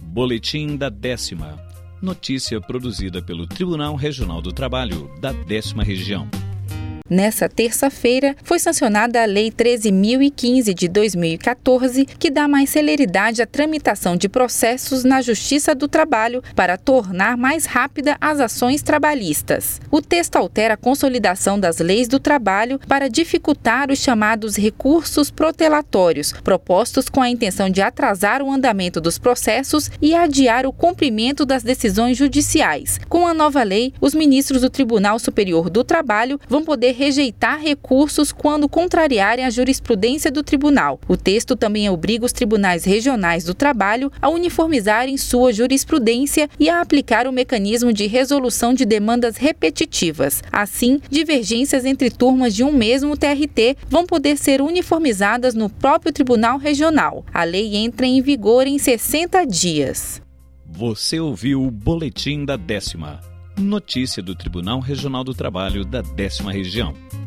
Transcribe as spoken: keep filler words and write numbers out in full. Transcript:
Boletim da Décima. Notícia produzida pelo Tribunal Regional do Trabalho da Décima Região. Nessa terça-feira, foi sancionada a Lei treze mil e quinze de dois mil e quatorze, que dá mais celeridade à tramitação de processos na Justiça do Trabalho para tornar mais rápida as ações trabalhistas. O texto altera a consolidação das leis do trabalho para dificultar os chamados recursos protelatórios, propostos com a intenção de atrasar o andamento dos processos e adiar o cumprimento das decisões judiciais. Com a nova lei, os ministros do Tribunal Superior do Trabalho vão poder rejeitar recursos quando contrariarem a jurisprudência do tribunal. O texto também obriga os tribunais regionais do trabalho a uniformizarem sua jurisprudência e a aplicar o mecanismo de resolução de demandas repetitivas. Assim, divergências entre turmas de um mesmo T R T vão poder ser uniformizadas no próprio tribunal regional. A lei entra em vigor em sessenta dias. Você ouviu o Boletim da Décima. Notícia do Tribunal Regional do Trabalho da Décima Região.